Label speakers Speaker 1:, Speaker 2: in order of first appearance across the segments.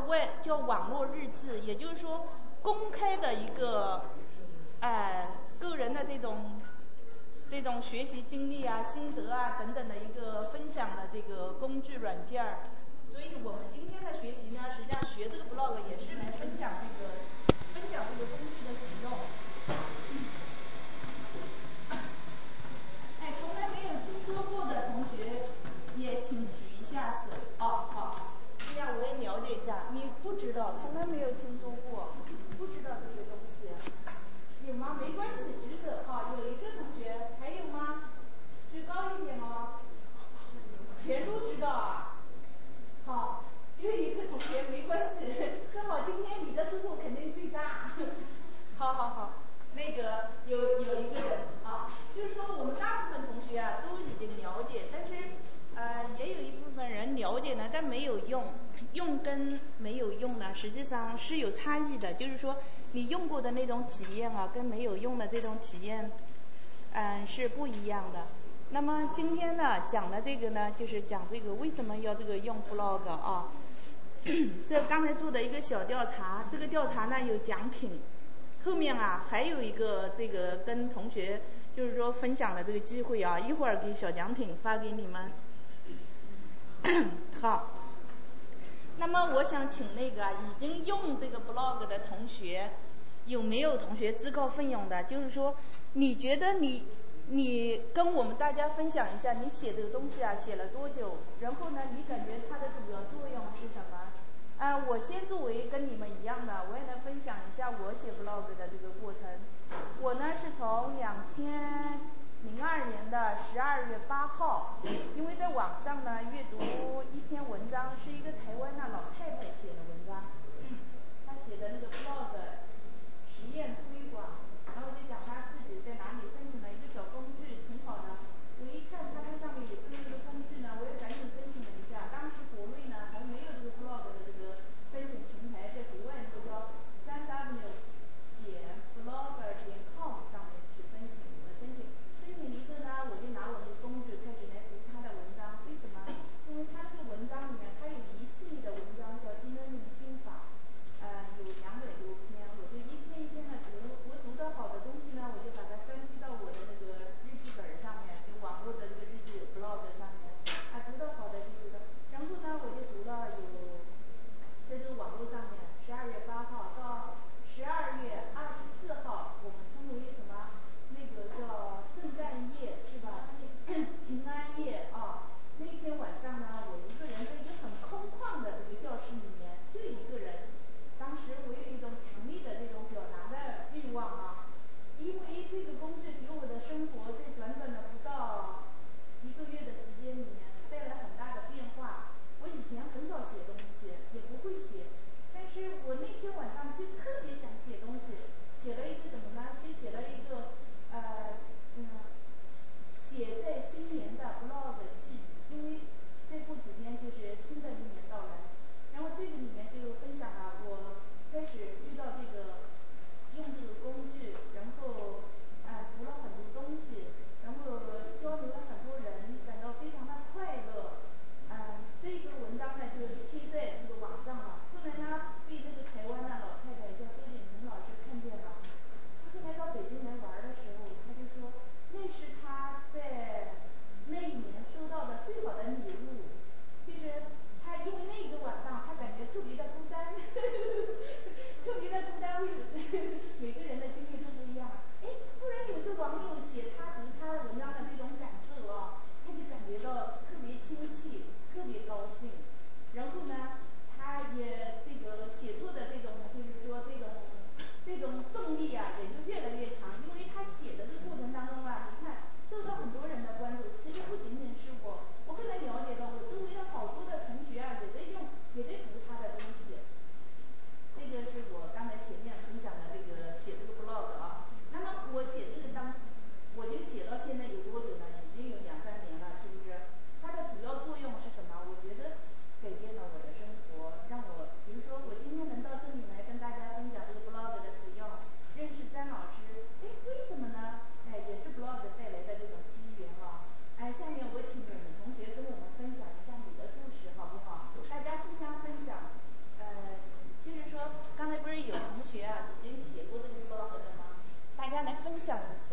Speaker 1: 叫网络日志，也就是说公开的一个个人的这种学习经历啊、心得啊等等的一个分享的这个工具软件儿。所以我们今天的学习呢，实际上学这个 blog 也是来分享这个工具的使用。从来没有听说过的同学也请举一下手。好，这样我也了解一下。你不知道，从来没有听说过，不知道这个东西，有吗？没关系，举手。有一个同学，还有吗？举高一点哦。全都知道啊。好，就一个同学没关系，正好今天你的收获肯定最大。好，那个有一个人就是说我们大部分同学啊都已经了解，但是也有一部分人了解呢，但没有用，用跟没有用呢实际上是有差异的，就是说你用过的那种体验啊，跟没有用的这种体验是不一样的。那么今天呢讲的这个呢，就是讲这个为什么要这个用 blog 啊。这刚才做的一个小调查，这个调查呢有奖品，后面还有一个这个跟同学就是说分享的这个机会啊，一会儿给小奖品发给你们。好，那么我想请那个已经用这个 blog 的同学，有没有同学自告奋勇的，就是说你觉得你跟我们大家分享一下你写这个东西写了多久，然后呢你感觉它的主要作用是什么？我先作为跟你们一样的，我也来分享一下我写 blog 的这个过程。我呢是从2002年的12月8号，因为在网上呢阅读一篇文章，是一个台湾的老太太写的文章，她写的那个 blog 实验推广，然后就讲她自己在哪里申请了一个小工具，挺好的。我一看它这上面有这么一个工具呢，我也赶紧申请了一下。当时国内呢还没有这个 blog 的这个申请平台，在国外那个叫3w.blogger.com 上面去申请。申请以后呢，我就拿我这个工具开始来读他的文章。为什么？因为他这个文章里面，他有一系列的文章叫 e-learning 心法，有200多篇，我就一篇一篇的读。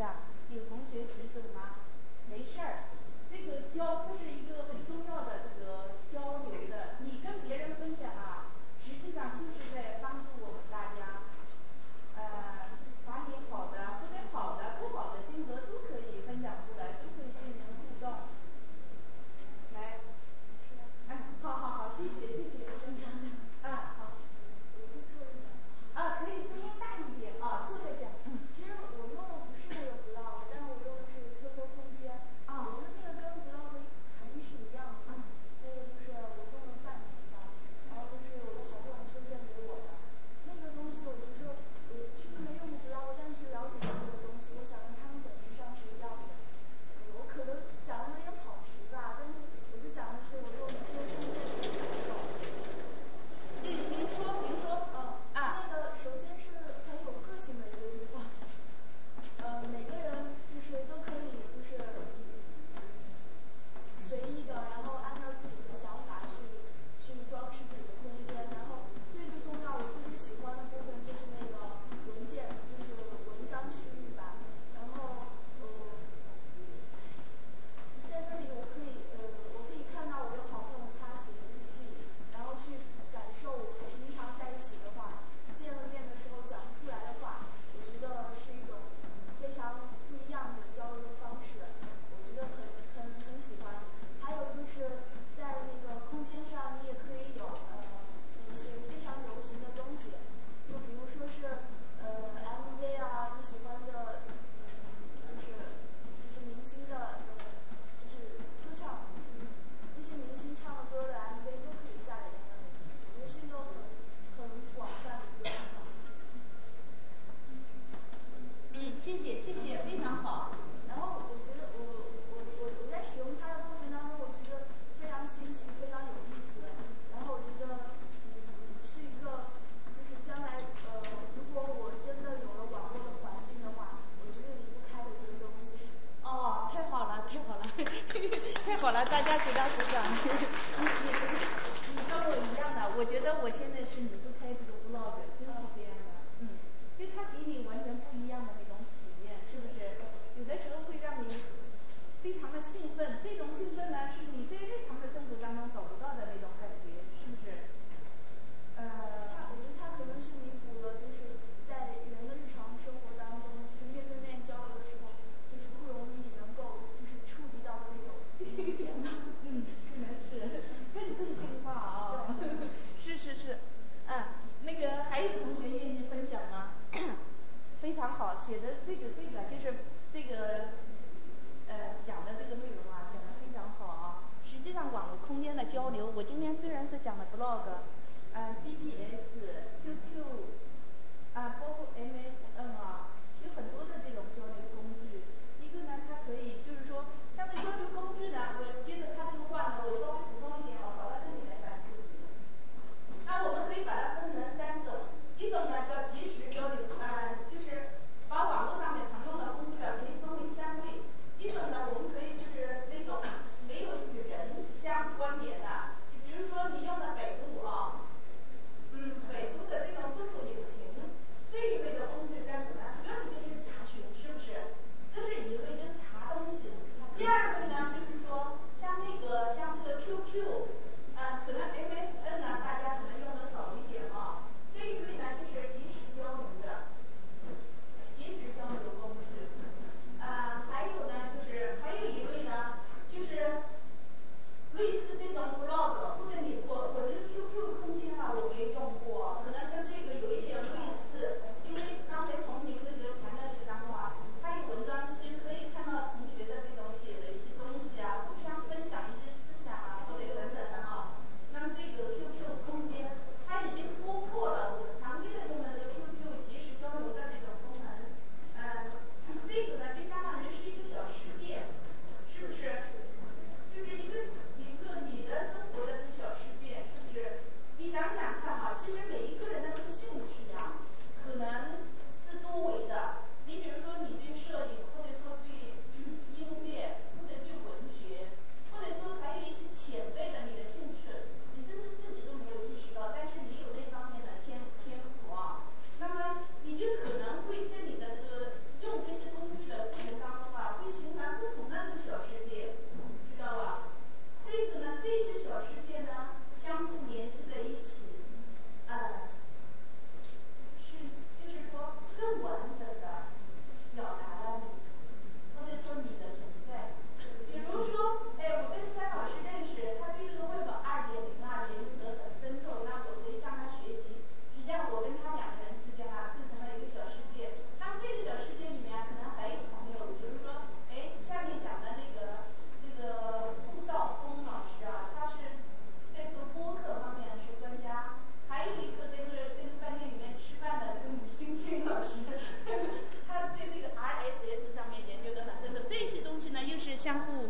Speaker 1: 下？有同学举手吗？没事儿，这是一个很重要的这个交流的，你跟别人分享啊，实际上就是在帮助我们大家，把你好的或者好的不好的心得都可以分享出来，都可以进行互动。来，好，谢谢分享。好。
Speaker 2: 我可以坐着讲吗？
Speaker 1: 可以声音大一点啊，坐着讲。
Speaker 2: 其实我用的不是那个 blog，但是我用的是 QQ 空间。我觉得那个跟 blog 含义是一样的。那个就是我用了半年吧，然后就是我的好朋友推荐给我的。那个东西我觉得我确实没用过 blog，但是了解到这个东西，我想跟他们本质上是一样的。我可能讲的有点跑题吧，但是我就讲的是我用 QQ 空间的感受。
Speaker 1: 您说。
Speaker 2: 那个首先是很有个性的一个地方。每个人就是都可以就是随意的，然后按照自己的想法去装饰自己的空间。然后最重要，我最喜欢的部分就是那个文件，就是文章区域吧。然后在那里我可以看到我的好朋友他写的日记，然后去感受我们平常在一起的话，见了面的时候讲不出来的话，我觉得是一种非常不一样的交流方式，我觉得很喜欢。还有就是在那个空间上，你也可以有一些非常流行的东西，就比如说是MV 啊，你喜欢的就是明星的就是歌唱，那些明星唱的歌的 MV 都可以下载在那里，我觉得是一个很广泛的一个地方。
Speaker 1: 谢谢，非常好。
Speaker 2: 然后我觉得我在使用它的过程当中，我觉得非常新奇，非常有意思。然后我觉得是一个就是将来如果我真的有了网络的环境的话，我绝对离不开的一个东西。
Speaker 1: 太好了，太好了，大家给他鼓掌。你跟我一样的，我觉得我现在是离不开这个 blog， 真是这样的。因为它给你完全不一样的那种体验，是不是？有的时候会让你非常的兴奋，这种兴奋呢是你在日常的生活当中找不到的那种感觉，是不是？
Speaker 2: 我觉得它可能是弥补了，就是在人的日常生活当中，就是面对面交流的时候，就是不容易能够就是触及到的那种点吧。
Speaker 1: 可能是更性化啊。是。那个还有同学愿意分享吗？非常好，写的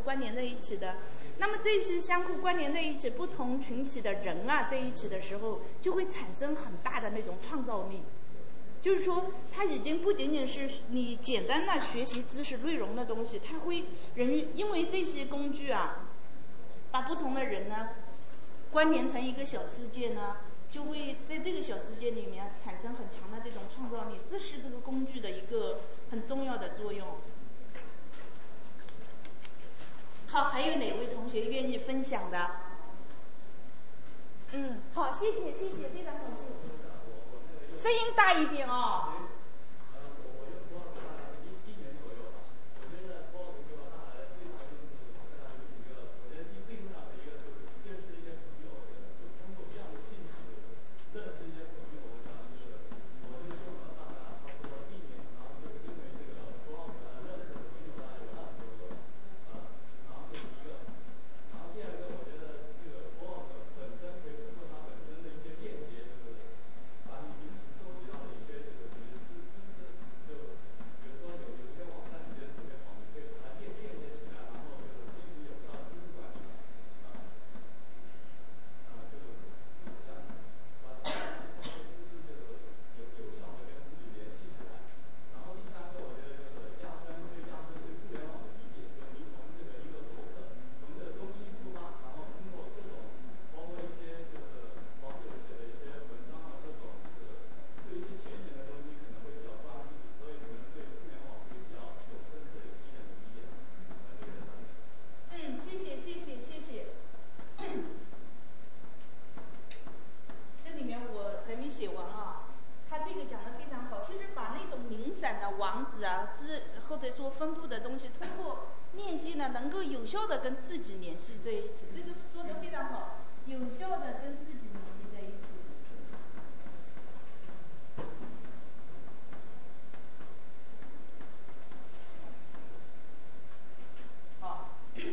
Speaker 3: 关联在一起的。那么这些相互关联在一起，不同群体的人啊在一起的时候，就会产生很大的那种创造力。就是说，它已经不仅仅是你简单的学习知识内容的东西，它会因为这些工具啊，把不同的人呢关联成一个小世界呢，就会在这个小世界里面产生很强的这种创造力，这是这个工具的一个很重要的作用。好，还有哪位同学愿意分享的？好，谢谢，非常感谢。声音大一点哦。或者说分布的东西，通过链接呢，能够有效的跟自己联系在一起，这个说的非常好，有效的跟自己联系在一起。好，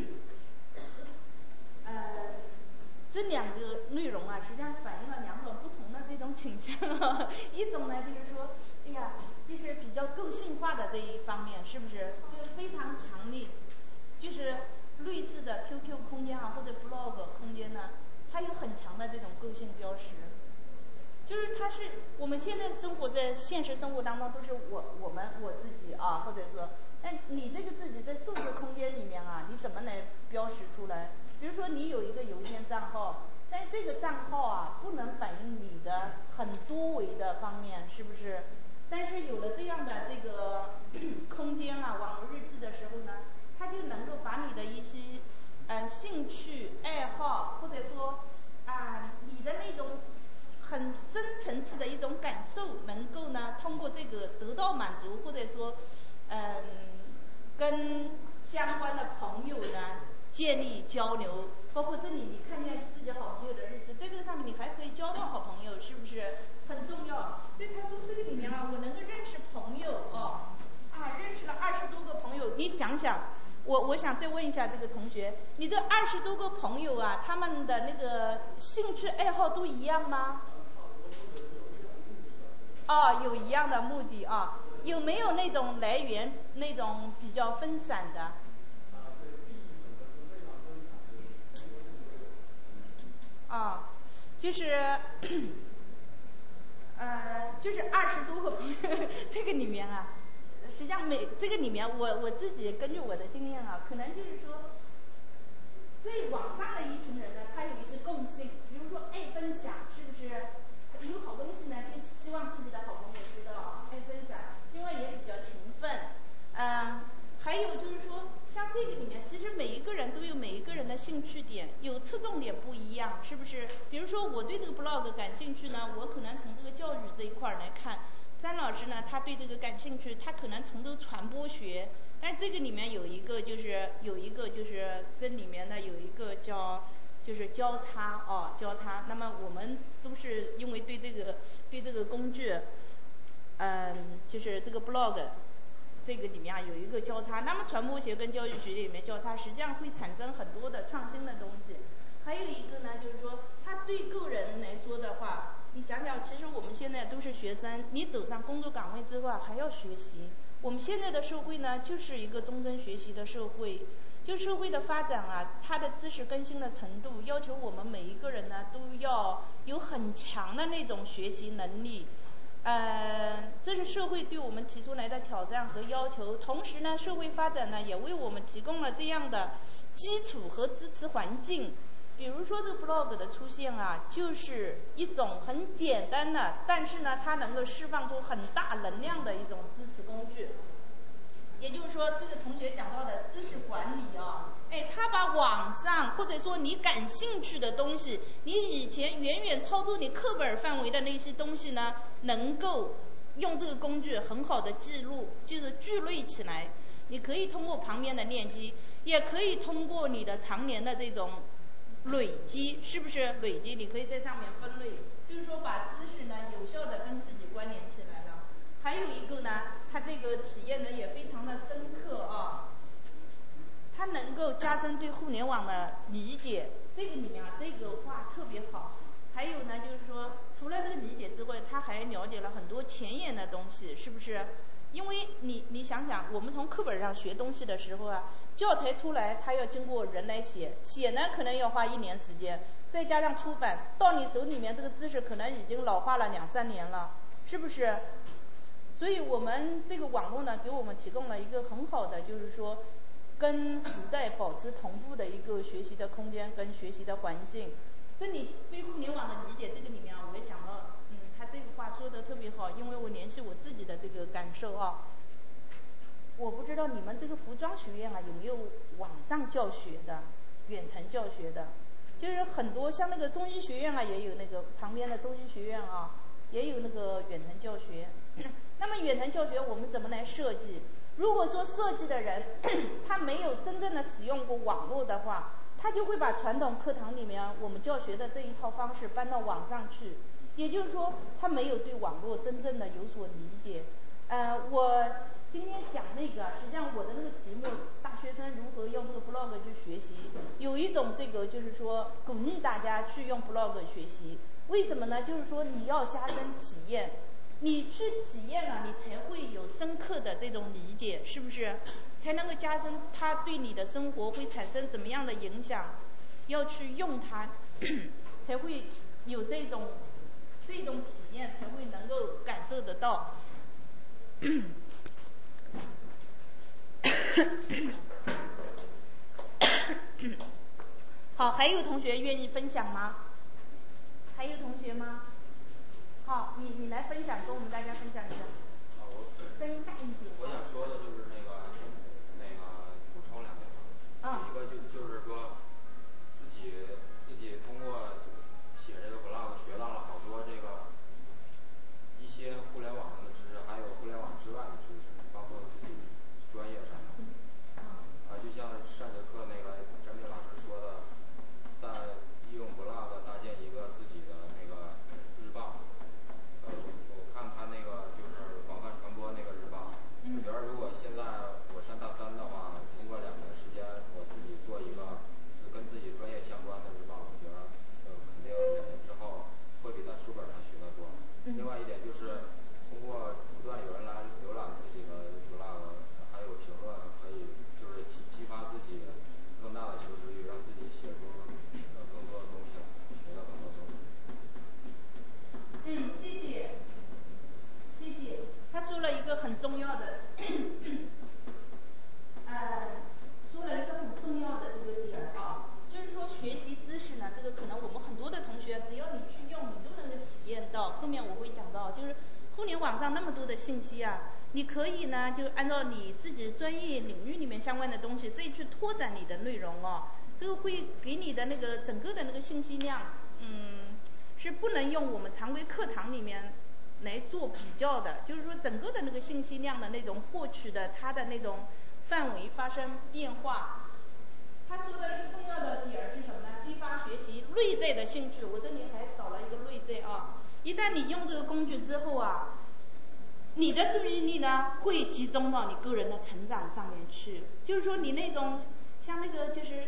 Speaker 3: 这两个内容啊，实际上反映了两种不同的这种倾向啊。一种呢，就是说，就是比较个性化的这一方面，是不是？就是非常强烈，就是类似的 QQ 空间啊，或者 blog 空间呢，它有很强的这种个性标识。就是它是我们现在生活在现实生活当中，都是我自己啊，或者说，但你这个自己在数字空间里面啊，你怎么来标识出来？比如说你有一个邮件账号，但是这个账号啊不能反映你的很多维的方面，是不是？但是有了这样的这个空间啊，网络日志的时候呢，它就能够把你的一些兴趣爱好，或者说你的那种很深层次的一种感受，能够呢通过这个得到满足，或者说跟相关的朋友呢建立交流，包括这里你看见自己好朋友的日子，这个上面你还可以交到好朋友，是不是很重要？所以他说这个里面啊，我能够认识朋友认识了20多个朋友，你想想。我想再问一下这个同学，你这20多个朋友啊，他们的那个兴趣爱好都一样吗？有一样的目的啊，有没有那种来源那种比较分散的？就是就是20多个朋友，这个里面啊，实际上这个里面我自己根据我的经验啊，可能就是说，在网上的一群人呢，他有一些共性，比如说爱分享，是不是？有好东西呢，就希望自己的好朋友知道，爱分享，另外也比较勤奋，还有就是说，像这个里面，其实每一个人都有每一个人的兴趣点，有侧重点不一样，是不是？比如说我对这个 blog 感兴趣呢，我可能从这个教育这一块来看，张老师呢，他对这个感兴趣，他可能从这个传播学，但是这个里面有一个就是这里面呢有一个就是交叉，那么我们都是因为对这个工具，就是这个 blog。这个里面有一个交叉，那么传播学跟教育学里面交叉，实际上会产生很多的创新的东西。还有一个呢，就是说，他对个人来说的话，你想想，其实我们现在都是学生，你走上工作岗位之后啊，还要学习， 我们现在的社会呢，就是一个终身学习的社会。就社会的发展啊，它的知识更新的程度，要求我们每一个人呢，都要有很强的那种学习能力。这是社会对我们提出来的挑战和要求。同时呢，社会发展呢，也为我们提供了这样的基础和支持环境。比如说这个 blog 的出现啊，就是一种很简单的，但是呢，它能够释放出很大能量的一种支持工具。也就是说，这个同学讲到的知识管理啊，他把网上或者说你感兴趣的东西，你以前远远超出你课本范围的那些东西呢，能够用这个工具很好的记录，就是聚类起来。你可以通过旁边的链接，也可以通过你的常年的这种累积，是不是累积？你可以在上面分类，就是说把知识呢有效的跟自己关联起来了。还有一个呢，它这个体验呢也非常的深刻啊，它能够加深对互联网的理解。这个里面啊，这个话特别好。还有呢，就是说除了这个理解之外，他还了解了很多前沿的东西，是不是？因为你想想，我们从课本上学东西的时候啊，教材出来，它要经过人来写呢，可能要花1年时间，再加上出版，到你手里面这个知识可能已经老化了2、3年了，是不是？所以我们这个网络呢，给我们提供了一个很好的，就是说跟时代保持同步的一个学习的空间跟学习的环境。这里对互联网的理解，这个里面啊，我也想到，他这个话说的特别好，因为我联系我自己的这个感受啊。我不知道你们这个服装学院啊有没有网上教学的、远程教学的？就是很多像那个中医学院啊，也有那个旁边的中医学院啊，也有那个远程教学。那么远程教学我们怎么来设计？如果说设计的人他没有真正的使用过网络的话，他就会把传统课堂里面我们教学的这一套方式搬到网上去，也就是说他没有对网络真正的有所理解。我今天讲那个，实际上我的那个题目，大学生如何用这个 blog 去学习，有一种这个就是说鼓励大家去用 blog 学习。为什么呢？就是说你要加深体验，你去体验了，你才会有深刻的这种理解，是不是？才能够加深它对你的生活会产生怎么样的影响，要去用它，才会有这种体验，才会能够感受得到。好，还有同学愿意分享吗？还有同学吗？好，你来分享，跟我们大家分享一下。声音大一点。
Speaker 4: 我想说的就是那个补充2点吧。一个就是说自己通过写这个 blog 学到了好多这个一些互联网上的知识，还有互联网之外的知识，包括自己专业上的。就像上节课那个张明老师说的，在利用 blog 搭建一个自己的那个日报。我看他那个就是广泛传播那个日报，我觉得如果现在我上大3的话，通过2年时间，我自己做一个跟自己专业相关的日报，我觉得肯定2年之后会比在书本上学得多。另外一点就是通过不断有人来浏览自己的 blog， 还有评论，可以就是激发自己更大的求知欲，让自己写出更多的东西，学到更多东西。
Speaker 3: 谢谢。他说了一个很重要的，这个点啊，就是说学习知识呢，这个可能我们很多的同学，只要你去用，你都能够体验到。后面我会讲到，就是互联网上那么多的信息啊，你可以呢就按照你自己专业领域里面相关的东西，再去拓展你的内容哦。这个会给你的那个整个的那个信息量，是不能用我们常规课堂里面来做比较的，就是说整个的那个信息量的那种获取的，它的那种范围发生变化。他说的一个重要的点是什么呢？激发学习内在的兴趣。我这里还少了一个内在啊。一旦你用这个工具之后啊，你的注意力呢会集中到你个人的成长上面去。就是说你那种像那个就是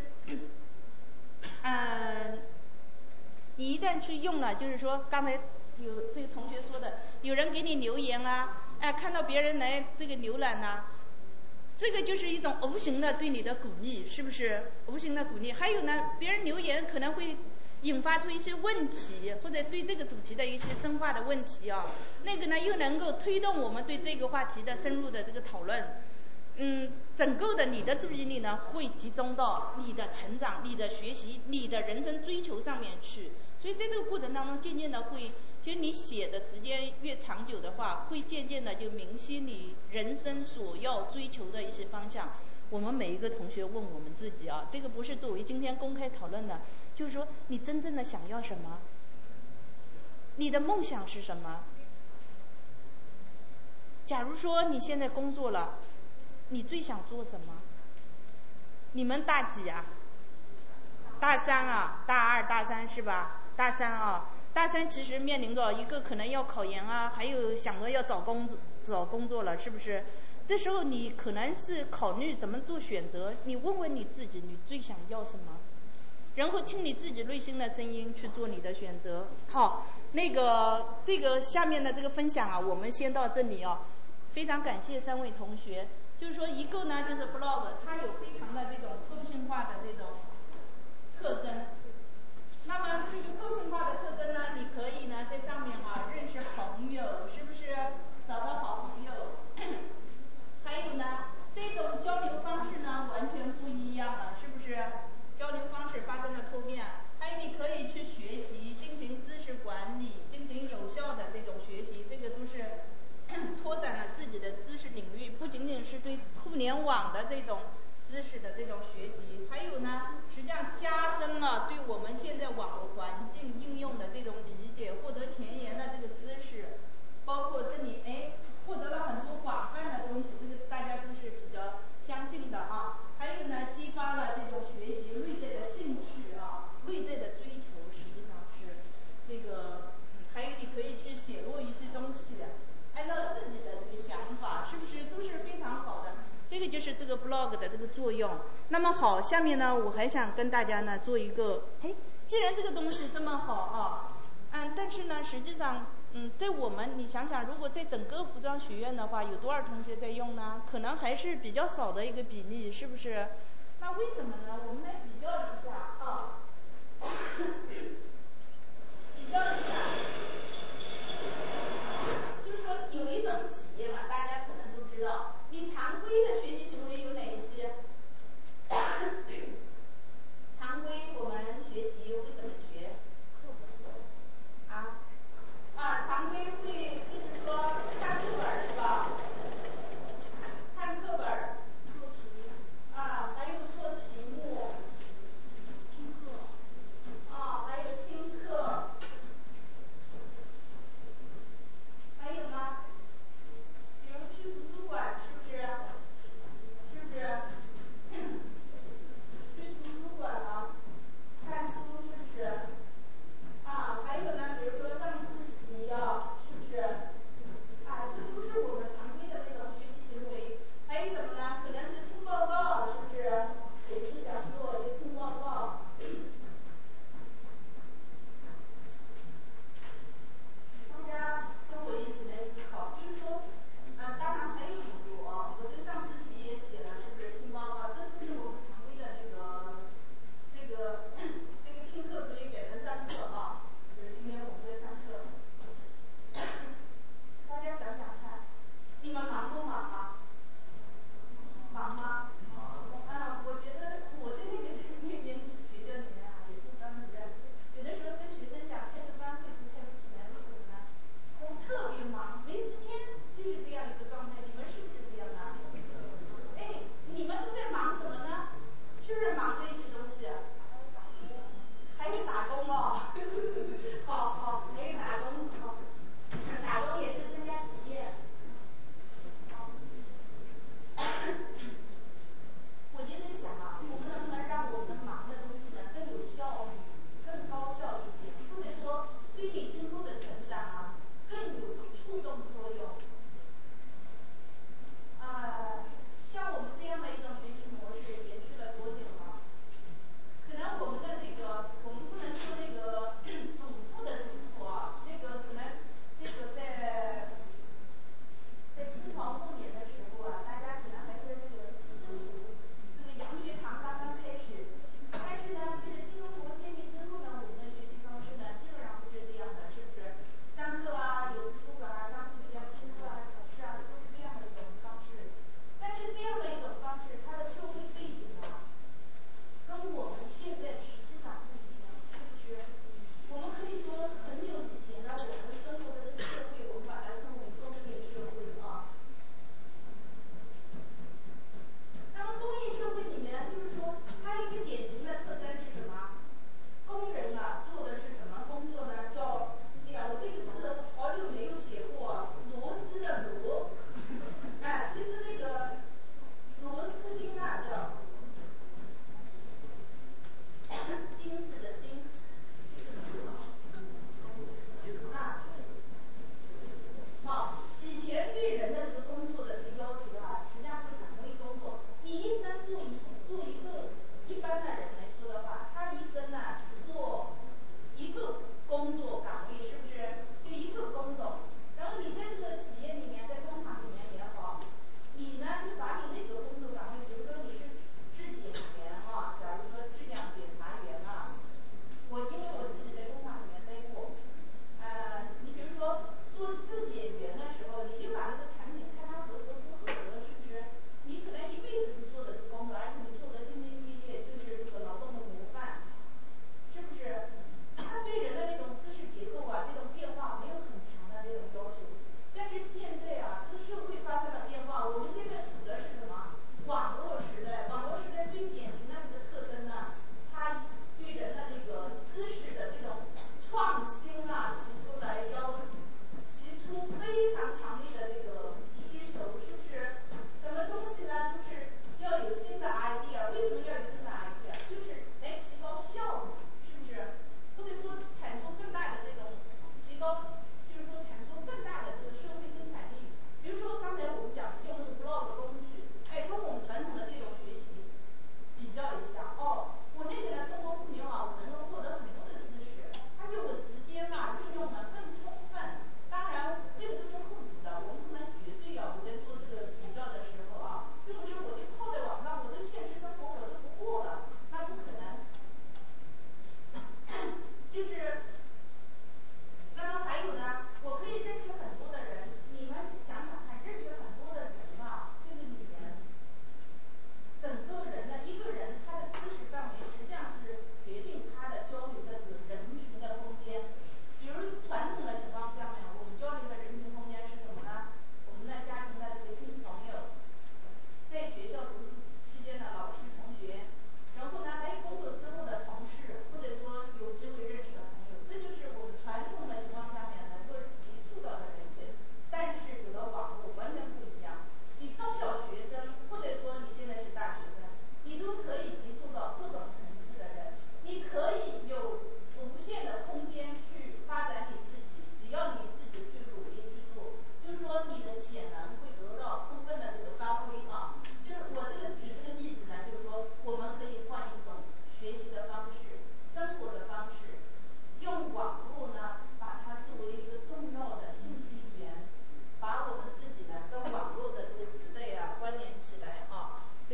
Speaker 3: 你一旦去用了，就是说刚才有这个同学说的，有人给你留言啊， 看到别人来这个浏览呢，这个就是一种无形的对你的鼓励，是不是？无形的鼓励。还有呢，别人留言可能会引发出一些问题，或者对这个主题的一些深化的问题啊，那个呢又能够推动我们对这个话题的深入的这个讨论。整个的你的注意力呢会集中到你的成长、你的学习、你的人生追求上面去。所以在这个过程当中，渐渐的会，就你写的时间越长久的话，会渐渐的就明晰你人生所要追求的一些方向。我们每一个同学问我们自己啊，这个不是作为今天公开讨论的，就是说你真正的想要什么？你的梦想是什么？假如说你现在工作了，你最想做什么？你们大几啊？大三啊，大二、大三是吧？大三啊，大三其实面临着一个可能要考研啊，还有想着要找工作了，是不是？这时候你可能是考虑怎么做选择，你问问你自己，你最想要什么？然后听你自己内心的声音去做你的选择。好，这个下面的这个分享啊，我们先到这里啊。非常感谢3位同学。就是说一个呢，就是 blog 它有非常的这种个性化的这种特征。那么这个个性化的特征呢，你可以呢在上面啊认识朋友，是不是？找到好朋友。还有呢，这种交流方式呢完全不一样了，是不是？交流方式发生了突变。还有你可以去学习，进行知识管理，进行有效的这种学习，这个都是拓展了自己的知识领域，不仅仅是对互联网的这种知识的这种学习，还有呢，实际上加深了对我们现在网络环境应用的这种理解，获得前沿的这个知识，包括这里获得了很多广泛的东西，这个大家都是比较相近的啊。还有呢，激发了这种学习内在的兴趣啊，内在的追求，实际上是这个，还有你可以去写落一些东西。按照自己的这个想法，是不是都是非常好的？这个就是这个 blog 的这个作用。那么好，下面呢，我还想跟大家呢做一个，既然这个东西这么好啊，但是呢，实际上，在我们你想想，如果在整个服装学院的话，有多少同学在用呢？可能还是比较少的一个比例，是不是？那为什么呢？我们来比较一下啊，比较一下。就是说有一种企业嘛，大家可能都知道，你常规的学习行为有哪一些？常规我们学习会怎么学？常规会就是说看课本是吧？看课本，做题，还有做题目，听课，还有听课。还有呢，比如去图书馆，是不是？去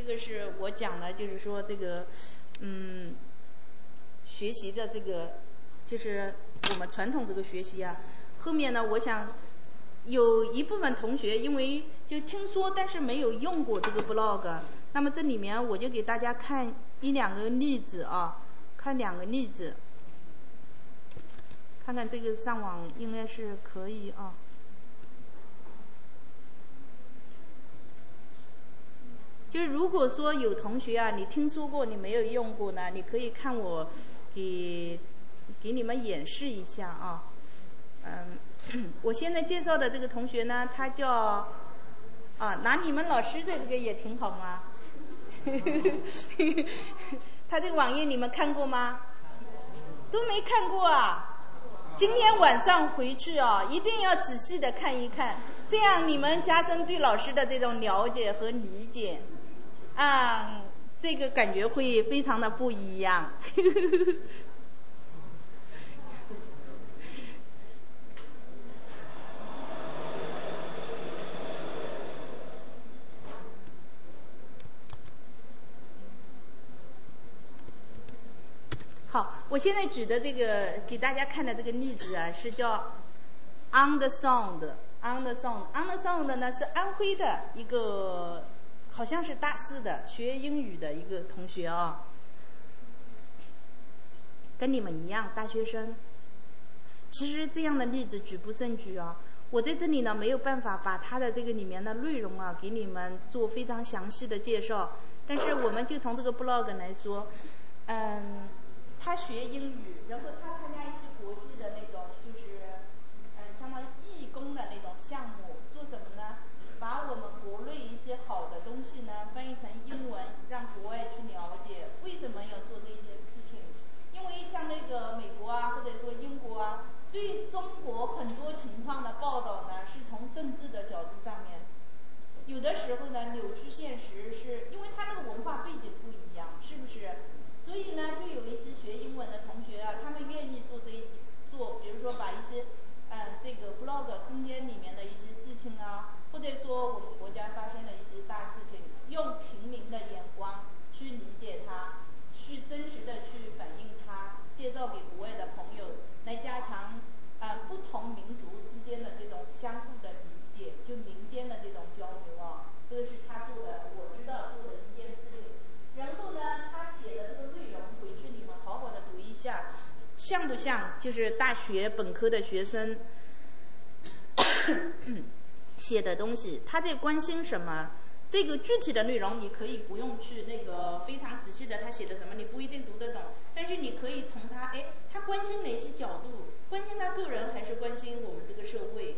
Speaker 3: 这个是我讲的，就是说这个学习的这个就是我们传统这个学习啊。后面呢，我想有一部分同学因为就听说但是没有用过这个 blog， 那么这里面我就给大家看一两个例子啊，看两个例子，看看这个上网应该是可以啊。就是如果说有同学啊，你听说过你没有用过呢，你可以看我给你们演示一下啊。我现在介绍的这个同学呢，他叫拿你们老师的这个也挺好吗？他这个网页你们看过吗？都没看过啊？今天晚上回去啊，一定要仔细的看一看，这样你们加深对老师的这种了解和理解这个感觉会非常的不一样。好，我现在举的这个给大家看的这个例子啊，是叫 On the Sound 呢是安徽的一个好像是大四的学英语的一个同学啊，跟你们一样大学生。其实这样的例子举不胜举啊，我在这里呢没有办法把他的这个里面的内容啊给你们做非常详细的介绍，但是我们就从这个 blog 来说，他学英语，然后他参加一些国际的那种就是相当于义工的那种项目，做什么呢？把我们国内一些好的东西呢翻译成英文，让国外去了解为什么要做这件事情。因为像那个美国啊，或者说英国啊，对中国很多情况的报道呢是从政治的角度上面，有的时候呢扭曲现实，是因为他那个文化背景不一样，是不是？所以呢就有一些学英文的同学啊，他们愿意做比如说把一些这个 blog 空间里面的一些事情啊，或者说我们国家发生的一些大事情，用平民的眼光去理解它，去真实的去反映它，介绍给国外的朋友，来加强不同民族之间的这种相互的理解，就民间的这种交流啊，这个是他做的，我知道做的一件事情。然后呢，他写的这个内容回去你们好好的读一下，像不像就是大学本科的学生写的东西？他在关心什么？这个具体的内容你可以不用去那个非常仔细的他写的什么你不一定读得懂，但是你可以从他关心哪些角度，关心他个人还是关心我们这个社会。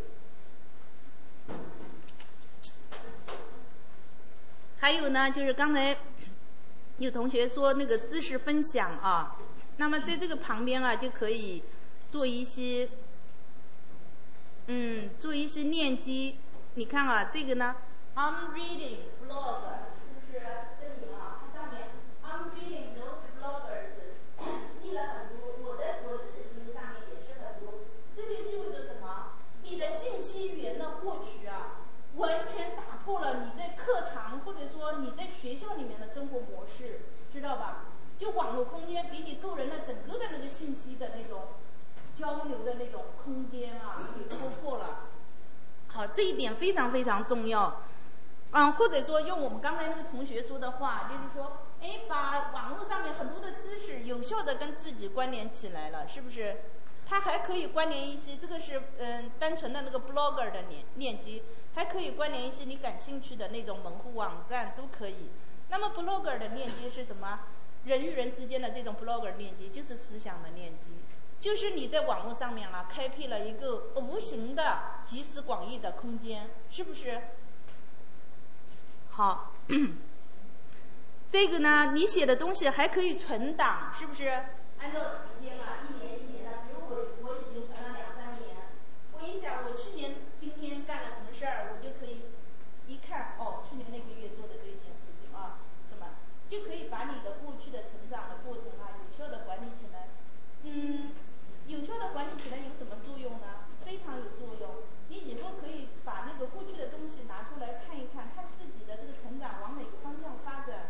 Speaker 3: 还有呢，就是刚才有同学说那个知识分享啊，那么在这个旁边啊就可以做一些链接。你看啊，这个呢 I'm reading blog 是不是这里啊？它上面 I'm reading those bloggers 列了很多，我自己这个上面也是很多。这就意味着什么？你的信息源的获取啊，完全打破了你在课堂或者说你在学校里面的生活模式，知道吧？就网络空间给你个人的整个的那个信息的那种交流的那种空间啊，给突破了。好，这一点非常非常重要。或者说用我们刚才那个同学说的话，就是说，把网络上面很多的知识有效的跟自己关联起来了，是不是？它还可以关联一些，这个是单纯的那个 blogger 的链接，还可以关联一些你感兴趣的那种门户网站都可以。那么 blogger 的链接是什么？人与人之间的这种 blogger 链接就是思想的链接，就是你在网络上面啊开辟了一个无形的集思广益的空间，是不是？好，这个呢你写的东西还可以存档，是不是？按照时间嘛，一年一年的，比如我已经存了2、3年，我一想我去年今天干了什么事儿，我就可以一看，去年那个月做的这件事情啊，什么就可以把你的过去的成长的过程啊有效的管理起来。有效的管理起来有什么作用呢？非常有作用。你以后可以把那个过去的东西拿出来看一看，看自己的这个成长往哪个方向发展。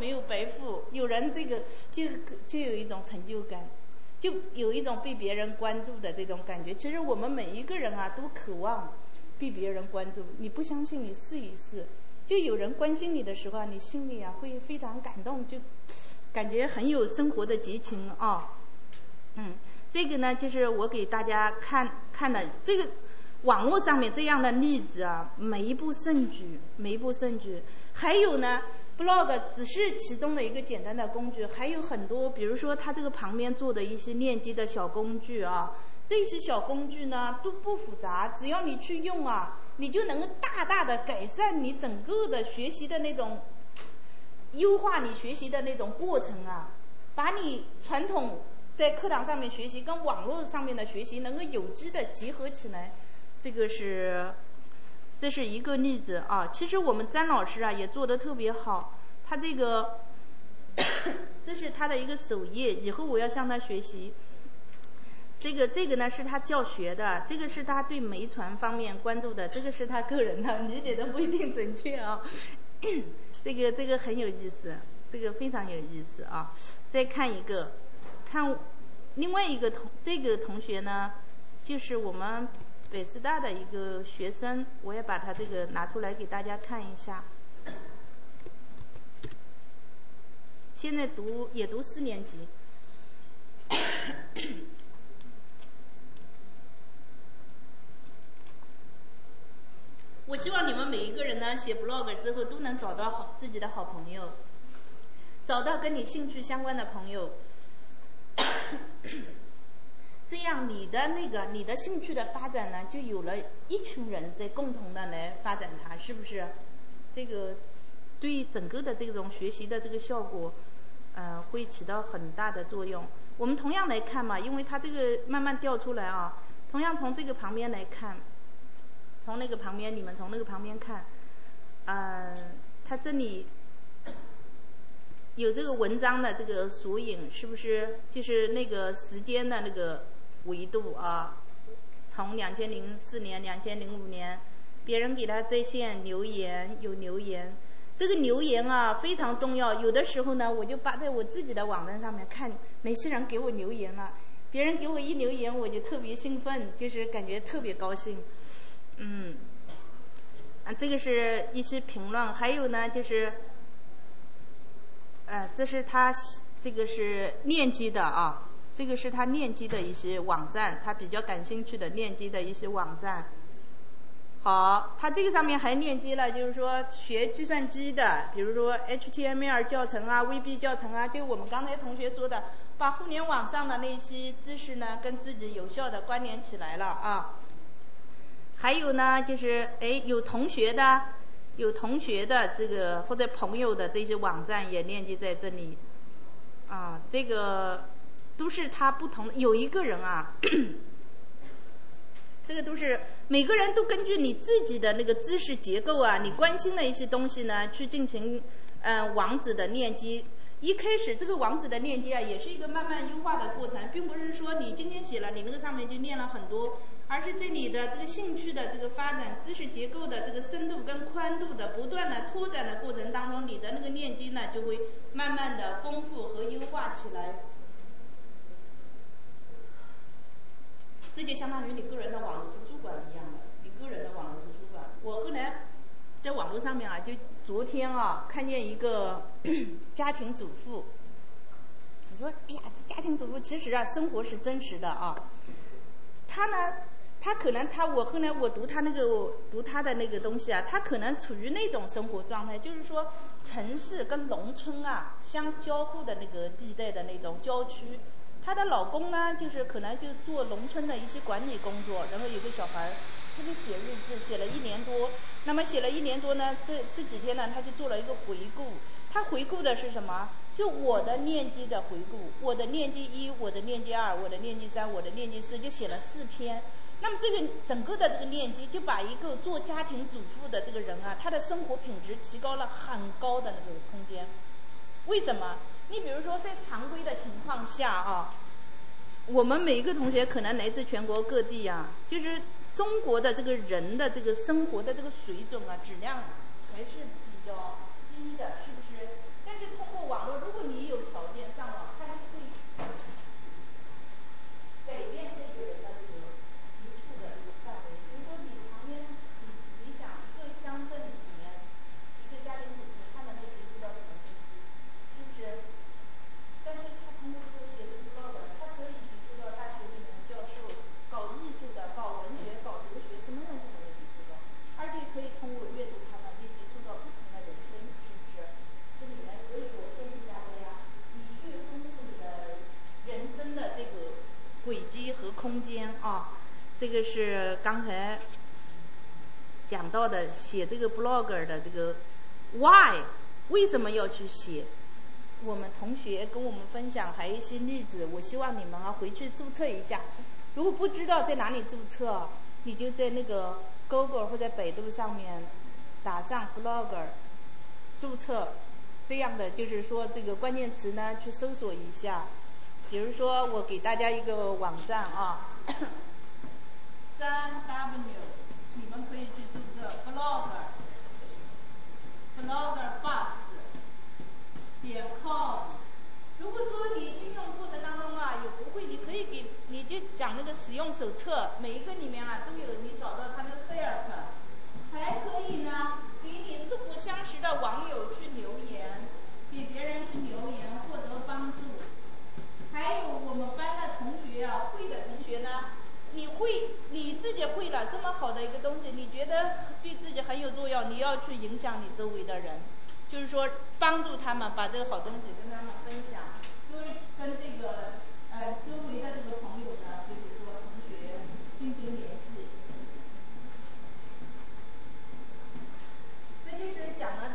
Speaker 3: 没有白付，有人这个就有一种成就感，就有一种被别人关注的这种感觉。其实我们每一个人啊都渴望被别人关注，你不相信你试一试，就有人关心你的时候啊，你心里啊会非常感动，就感觉很有生活的激情啊。这个呢就是我给大家看的这个网络上面这样的例子啊，每一步胜举。还有呢 blog 只是其中的一个简单的工具，还有很多，比如说它这个旁边做的一些链接的小工具啊，这些小工具呢都不复杂，只要你去用啊，你就能够大大的改善你整个的学习的那种，优化你学习的那种过程啊，把你传统在课堂上面学习跟网络上面的学习能够有机的结合起来，这是一个例子啊。其实我们詹老师啊也做得特别好，他这个这是他的一个首页，以后我要向他学习。这个呢是他教学的，这个是他对媒传方面关注的，这个是他个人的，理解的不一定准确啊。这个很有意思，这个非常有意思啊。再看另外一个这个同学呢，就是我们北师大的一个学生，我也把他这个拿出来给大家看一下。现在也读4年级。我希望你们每一个人呢，写 blog 之后都能找到自己的好朋友，找到跟你兴趣相关的朋友。这样你的兴趣的发展呢，就有了一群人在共同的来发展它，是不是？这个对整个的这种学习的这个效果，会起到很大的作用。我们同样来看嘛，因为它这个慢慢调出来啊，同样从这个旁边来看，从那个旁边，你们从那个旁边看，它这里有这个文章的这个索引，是不是就是那个时间的那个维度啊？从2004年、2005年，别人给他在线留言，有留言，这个留言啊非常重要。有的时候呢，我就发在我自己的网站上面看哪些人给我留言了，别人给我一留言，我就特别兴奋，就是感觉特别高兴。这个是一些评论，还有呢就是。这是他这个是链接的啊，这个是他链接的一些网站，他比较感兴趣的链接的一些网站。好，他这个上面还链接了，就是说学计算机的，比如说 HTML 教程啊、VB 教程啊，就我们刚才同学说的，把互联网上的那些知识呢，跟自己有效的关联起来了啊。还有呢，就是有同学的这个或者朋友的这些网站也链接在这里啊，这个都是他不同的。有一个人啊，这个都是每个人都根据你自己的那个知识结构啊，你关心的一些东西呢，去进行网址的链接。一开始这个网址的链接啊，也是一个慢慢优化的过程，并不是说你今天写了，你那个上面就练了很多，而是这里的这个兴趣的这个发展，知识结构的这个深度跟宽度的不断的拓展的过程当中，你的那个链接呢就会慢慢的丰富和优化起来。这就相当于你个人的网络图书馆一样的，你个人的网络图书馆。我后来在网络上面啊，就昨天啊看见一个家庭主妇，你说哎呀，这家庭主妇其实啊生活是真实的啊。他可能我后来我读他的那个东西啊，他可能处于那种生活状态，就是说城市跟农村啊相交互的那个地带的那种郊区。她的老公呢，就是可能就做农村的一些管理工作，然后有个小孩，他就写日志，写了1年多。那么写了1年多呢，这几天呢，他就做了一个回顾。他回顾的是什么？就我的链接的回顾，我的链接1，我的链接2，我的链接3，我的链接4，就写了4篇。那么这个整个的这个链接，就把一个做家庭主妇的这个人啊，他的生活品质提高了很高的那个空间。为什么？你比如说在常规的情况下啊，我们每一个同学可能来自全国各地啊，就是中国的这个人的这个生活的这个水准啊，质量还是比较低的，是不是？但是通过空间啊。这个是刚才讲到的写这个 blogger 的这个 why 为什么要去写。我们同学跟我们分享还有一些例子，我希望你们回去注册一下。如果不知道在哪里注册，你就在那个 Google 或者百度上面打上 blogger 注册，这样的就是说这个关键词呢去搜索一下。比如说我给大家一个网站啊3W 你们可以去注册 bloggerbus.com。 如果说你运用过程当中有不会，你就讲那个使用手册，每一个里面都有你找到它的 help， 还可以呢给你素不相识的网友去留言，给别人去留言获得帮助。还有我们班的同学会的同学呢，你自己会了这么好的一个东西，你觉得对自己很有作用，你要去影响你周围的人，就是说帮助他们把这个好东西跟他们分享，就是跟这个周围的这个朋友呢，就是说同学进行联系。这就是讲了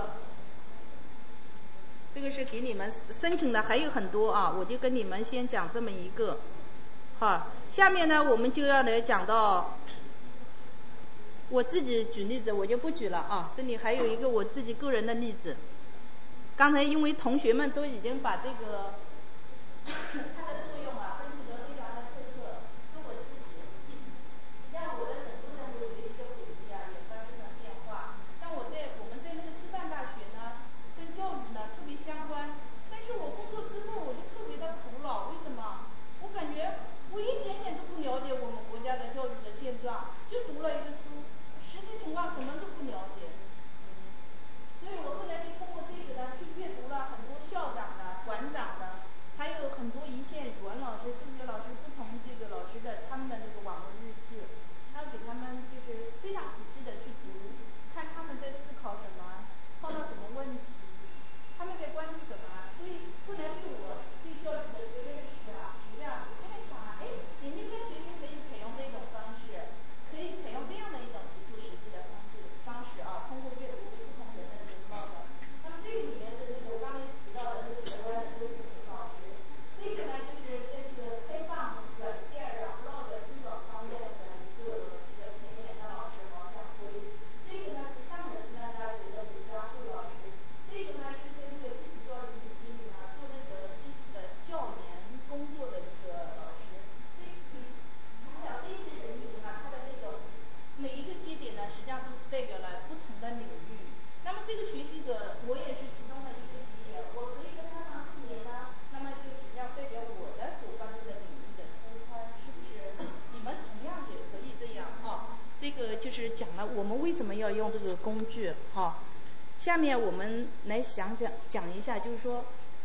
Speaker 3: 这个是给你们申请的还有很多我就跟你们先讲这么一个。好，下面呢我们就要来讲到我自己举例子，我就不举了这里还有一个我自己个人的例子。刚才因为同学们都已经把这个它的作用分析得非常的透彻，跟我自己让我的整个的这个学习的轨迹也发生了变化。像我们在那个师范大学呢跟教育呢特别相关，但是我工作之后我就特别的苦恼。为什么？我感觉我一点点都不了解我们国家的教育的现状，就读了一个书，实际情况什么都不了解。所以我后来就通过这个呢去阅读了很多校长的、馆长的，还有很多一线语文老师、数学老师不同这个老师的他们的那个网络日志，然后给他们就是非常仔细的去读，看他们在思考什么，碰到什么问题，他们在关注什么。所以后来对我对教育的这个认识实际上我在想你们应该学习可以采用这种方式，可以采用这样的一种基础实际的方式通过阅读不同人的这个报道。那么这个里面的我刚才提到的这个台湾的周楚平老师，这个呢就是在这个开放软件blog 推广方面的一个前沿的老师王向辉，这个呢是上海师范大学的吕家慧老师，这个呢是在这个基础教育领域里做这个基础的教研工作的一个老师。所以可以想想这些人员他的那种每一个节点呢，实际上都代表了不同的领域。那么这个学习者，我也是其中的一个节点，我可以跟他们互联呢，那么就实际上代表我的所关注的领域的拓宽，是不是？你们同样也可以这样这个就是讲了我们为什么要用这个工具下面我们来讲一下，就是说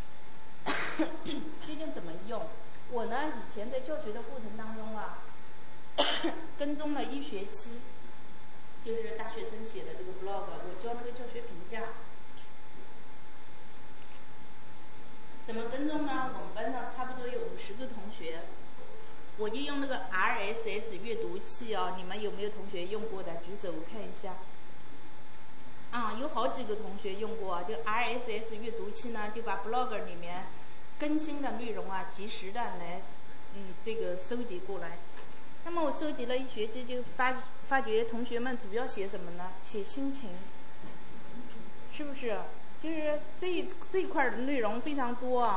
Speaker 3: 究竟怎么用。我呢以前在教学的过程当中跟踪了1学期，就是大学生写的这个 blog， 我教那个教学评价。怎么跟踪呢？我们班上差不多有50个同学，我就用那个 RSS 阅读器你们有没有同学用过的？举手我看一下。有好几个同学用过就 RSS 阅读器呢，就把 blogger 里面更新的内容及时的来这个收集过来。那么我收集了1学期，就发觉同学们主要写什么呢？写心情，是不是？就是这一块的内容非常多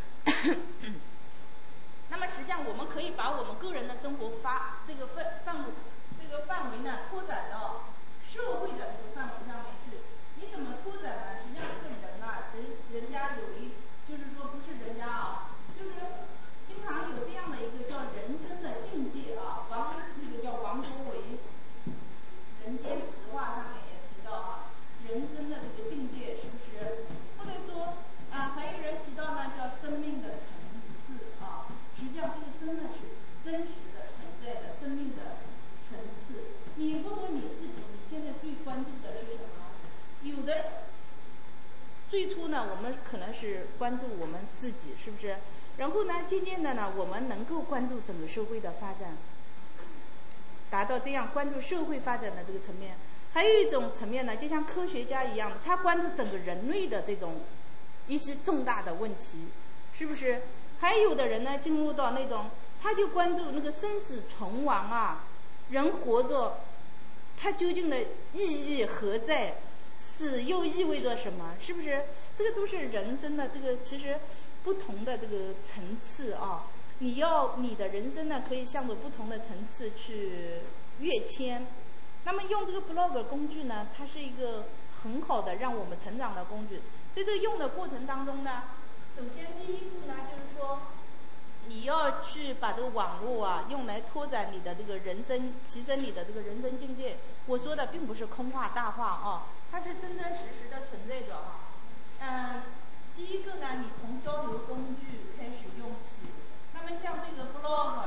Speaker 3: 那么实际上我们可以把我们个人的生活这个范围呢拓展到社会的这个范围上面去。你怎么拓展呢？实际上这个人家就是说不是人家就是经常有这样的一个叫人生的境界那个叫王国维人间词话上面也提到人生的这个境界，是不是？或者说还有人提到呢叫生命的层次实际上这个真的是真实的存在的生命的层次。你问问你自己，你现在最关注的是什么？有的最初呢，我们可能是关注我们自己，是不是？然后呢，渐渐的呢，我们能够关注整个社会的发展，达到这样关注社会发展的这个层面。还有一种层面呢，就像科学家一样的，他关注整个人类的这种一些重大的问题，是不是？还有的人呢，进入到那种，他就关注那个生死存亡啊，人活着，他究竟的意义何在？死又意味着什么？是不是？这个都是人生的这个其实不同的这个层次啊。你的人生呢，可以向着不同的层次去跃迁。那么用这个 blog 工具呢，它是一个很好的让我们成长的工具。在这个用的过程当中呢，首先第一步呢，就是说你要去把这个网络啊用来拓展你的这个人生，提升你的这个人生境界。我说的并不是空话大话啊，它是真真实实的存在着啊。第一个呢，你从交流工具开始用起。那么像这个 blog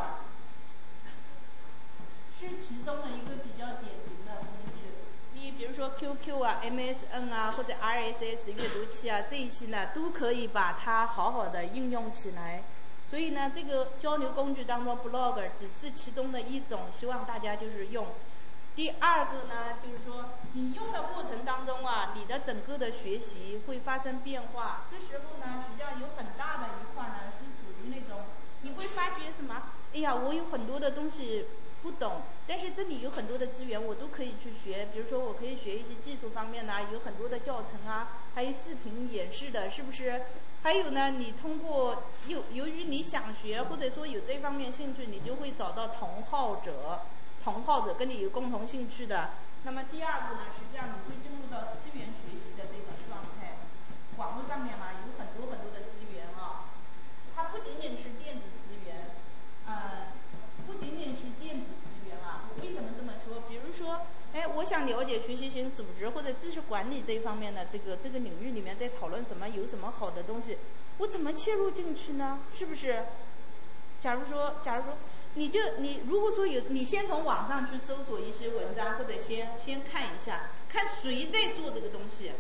Speaker 3: 是其中的一个比较典型的工具。你比如说 QQ 啊、MSN 啊或者 RSS 阅读器啊，这一些呢都可以把它好好的应用起来。所以呢，这个交流工具当中 blog 只是其中的一种，希望大家就是用。第二个呢，就是说你用的过程当中啊，你的整个的学习会发生变化。这时候呢，实际上有很大的一块呢是属于那种你会发觉什么？哎呀，我有很多的东西不懂，但是这里有很多的资源我都可以去学。比如说我可以学一些技术方面呢，有很多的教程啊，还有视频演示的，是不是？还有呢，你通过由于你想学或者说有这方面兴趣，你就会找到同好者跟你有共同兴趣的。那么第二步呢，实际上你会进入到资源学习的这种状态。网络上面嘛，有很多很多的资源啊，它不仅仅是电子资源，不仅仅是电子资源啊。为什么这么说？比如说，我想了解学习型组织或者知识管理这一方面的这个领域里面在讨论什么，有什么好的东西，我怎么切入进去呢？是不是？假如说，你如果说你先从网上去搜索一些文章，或者先看一下，看谁在做这个东西，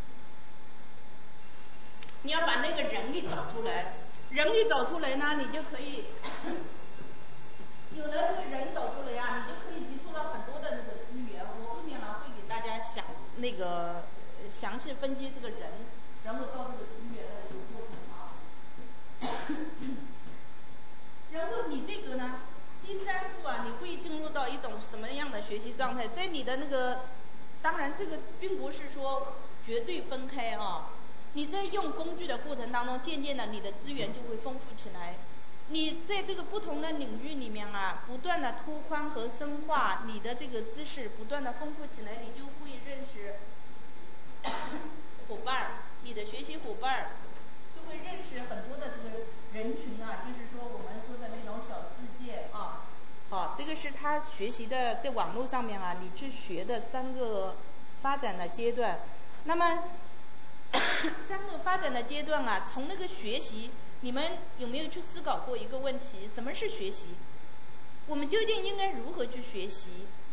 Speaker 3: 你要把那个人给找出来。人给找出来呢，你就可以有了这个人找出来啊，你就可以接触到很多的那个资源。我后面呢会给大家详细分析这个人，然后到这个资源的一个过程啊。然后你这个呢，第三步啊，你会进入到一种什么样的学习状态？在你的那个，当然这个并不是说绝对分开啊。你在用工具的过程当中，渐渐的你的资源就会丰富起来。你在这个不同的领域里面啊，不断的拓宽和深化你的这个知识，不断的丰富起来，你就会认识伙伴，你的学习伙伴。就会认识很多的这个人群啊，就是说我们说的那种小世界啊。好，这个是他学习的，在网络上面啊，你去学的3个发展的阶段。那么3个发展的阶段啊，从那个学习，你们有没有去思考过一个问题？什么是学习？我们究竟应该如何去学习？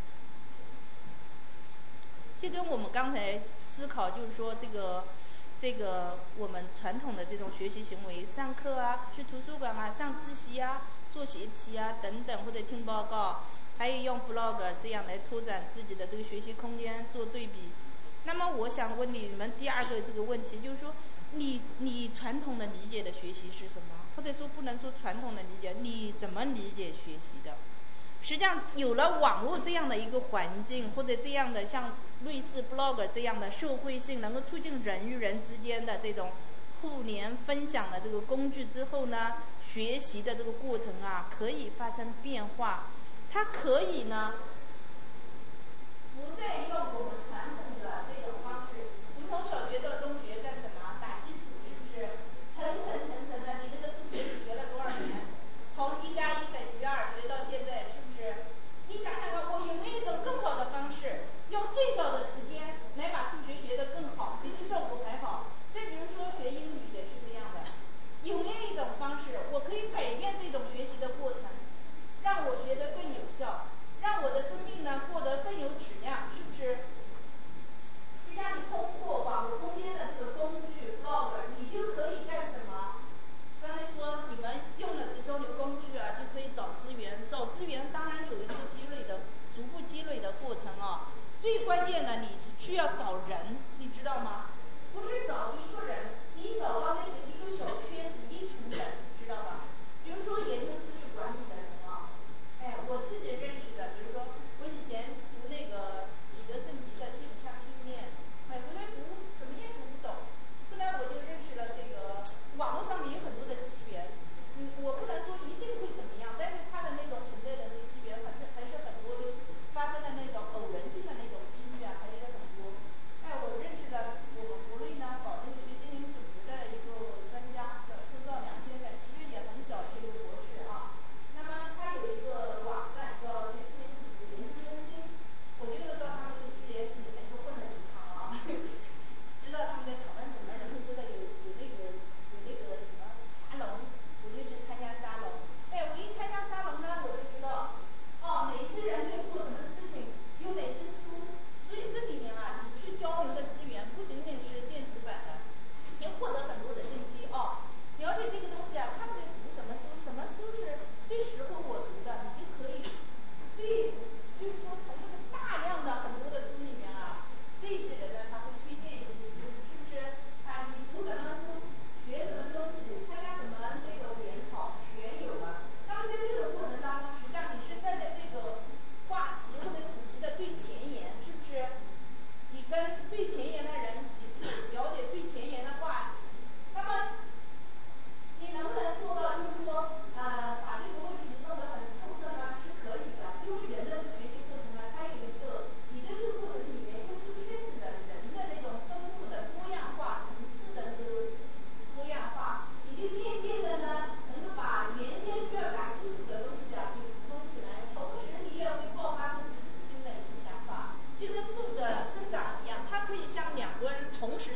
Speaker 3: 就跟我们刚才思考，就是说这个我们传统的这种学习行为，上课啊，去图书馆啊，上自习啊，做习题啊等等，或者听报告，还有用 blog 这样来拓展自己的这个学习空间，做对比。那么我想问你们第2个这个问题，就是说你传统的理解的学习是什么？或者说不能说传统的理解，你怎么理解学习的？实际上有了网络这样的一个环境，或者这样的像类似 blog 这样的社会性能够促进人与人之间的这种互联分享的这个工具之后呢，学习的这个过程啊可以发生变化。它可以呢不再用我们传统的这种方式，你从小学到中学干什么？打基础，是不是？层的，你这个数学你学了多少年？从1+1等于2学到现在，是不是？你想想看，我有没有一种更好的方式，用最少的时间来把数学学得更好，比这个效果还好？再比如说学英语也是这样的，有没有一种方式，我可以改变这种学习的过程，让我学得更有效，让我的生命呢过得更有质量，是不是？就像你通过网络空间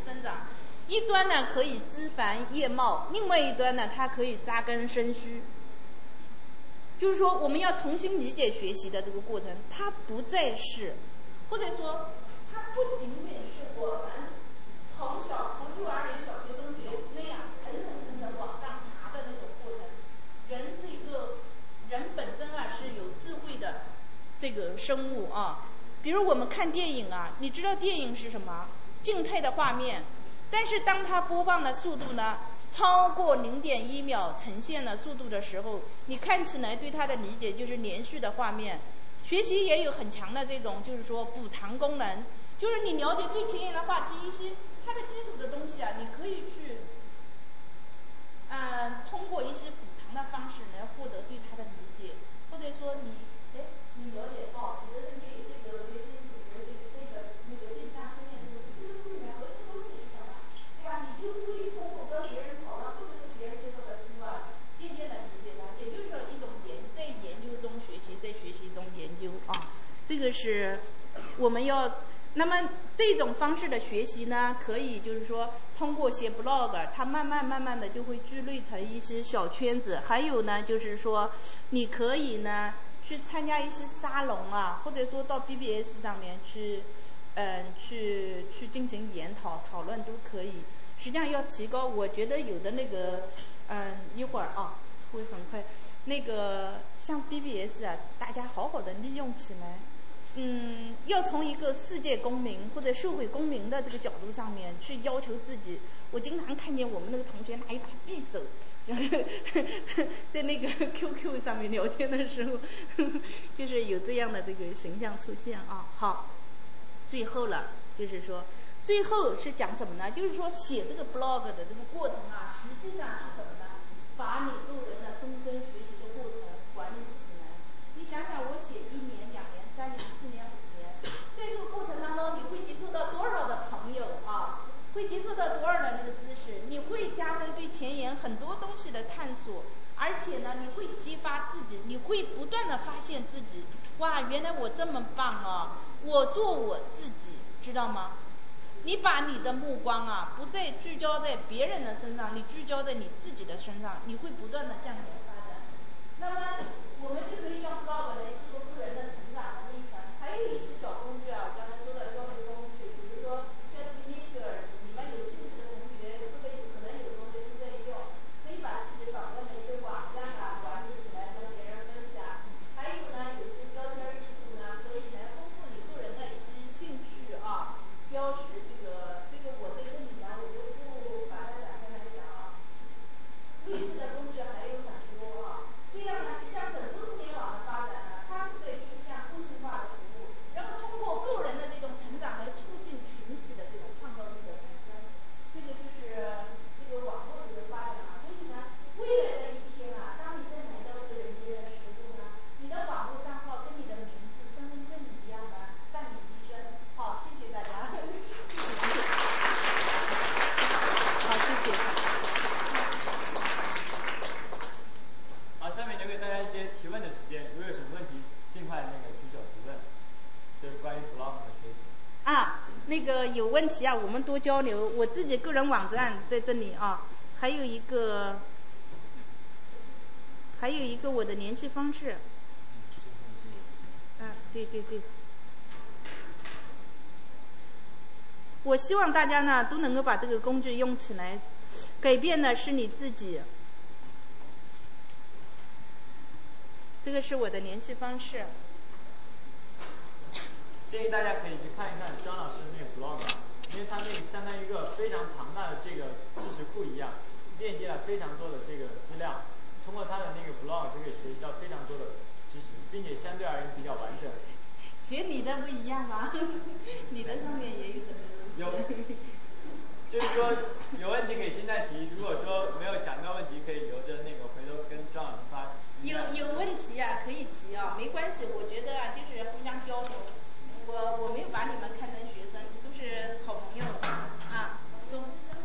Speaker 3: 生长。一端呢可以枝繁叶茂，另外一端呢它可以扎根生须。就是说我们要重新理解学习的这个过程，它不再是，或者说它不仅仅是我们从幼儿园、小学、中学那样层的往上爬的那种过程。人本身啊是有智慧的这个生物啊。比如我们看电影啊，你知道电影是什么？静态的画面，但是当它播放的速度呢超过0.1秒呈现的速度的时候，你看起来对它的理解就是连续的画面。学习也有很强的这种就是说补偿功能，就是你了解最前沿的话题，一些它的基础的东西啊，你可以去通过一些补偿的方式来获得对它的理解。或者说你了解你的这个微信组织那个定向训练这个书里面核心东西是什么，对吧？你就可以通过跟别人讨论，或者是别人接受的书啊，渐渐的理解它。也就是说一种在研究中学习，在学习中研究啊，这个是我们要。那么这种方式的学习呢，可以就是说通过写 blog， 它慢慢的就会聚累成一些小圈子。还有呢，就是说你可以呢去参加一些沙龙啊，或者说到 BBS 上面去进行研讨论都可以。实际上要提高，我觉得有的那个一会儿啊会很快，那个像 BBS 啊，大家好好的利用起来。要从一个世界公民或者社会公民的这个角度上面去要求自己。我经常看见我们那个同学拿一把匕首，然后在那个 QQ 上面聊天的时候，就是有这样的这个形象出现啊。好，最后了，就是说最后是讲什么呢？就是说写这个 blog 的这个过程啊，实际上是什么呢？把你个人的终身学习的过程管理起来。你想想，我写1年、2年、3年、4年、5年，在这个过程当中，你会接触到多少的朋友啊？会接触到多少的那个知识？你会加深对前沿很多东西的探索，而且呢，你会激发自己，你会不断的发现自己，哇，原来我这么棒啊！我做我自己，知道吗？你把你的目光啊，不再聚焦在别人的身上，你聚焦在你自己的身上，你会不断的向前发展。那么我们就可以用 blog 来记录个人的成长的历程。还有一些小工具啊，刚才说的交流工具，比如说 Chatfinishers， 你们有兴趣的同学，这个可能有同学就在用，可以把自己访问的一些网站啊管理起来，跟别人分享。还有呢，有些标签艺术呢，可以来丰富你个人的一些兴趣啊。标识这个我在这里呢，我就不把它展开来讲啊。类似的工具还有很多啊。这样呢，实际上整个互联网的发展呢，它是在趋向个性化的服务，然后通过个人的这种成长来促进群体的这种创造力的产生。这个就是这个网络的发展啊。所以呢，未来的一天啊，当你在来到这个人间的时候呢，你的网络账号跟你的名字、身份证一样的伴你一生。好，谢谢大家。好，谢谢。
Speaker 5: 好，下面留给大家一些提问的时间，如果有什么问题，尽快举手提问，就是关于 blog 的学习。
Speaker 3: 那个有问题啊，我们多交流。我自己个人网站在这里啊，还有一个我的联系方式。对。我希望大家呢都能够把这个工具用起来，改变的是你自己。这个是我的联系方式。
Speaker 5: 建议大家可以去看一看张老师那个 blog， 因为他那个相当于一个非常庞大的这个知识库一样，链接了非常多的这个资料，通过他的那个 blog 就可以学习到非常多的知识，并且相对而言比较完整。
Speaker 3: 学你的不一样吗？你的上面也有很多。
Speaker 5: 就是说有问题可以现在提，如果说没有想到问题，可以留着回头跟张老师发。
Speaker 3: 有问题呀，可以提啊，没关系，我觉得就是互相交流。我没有把你们看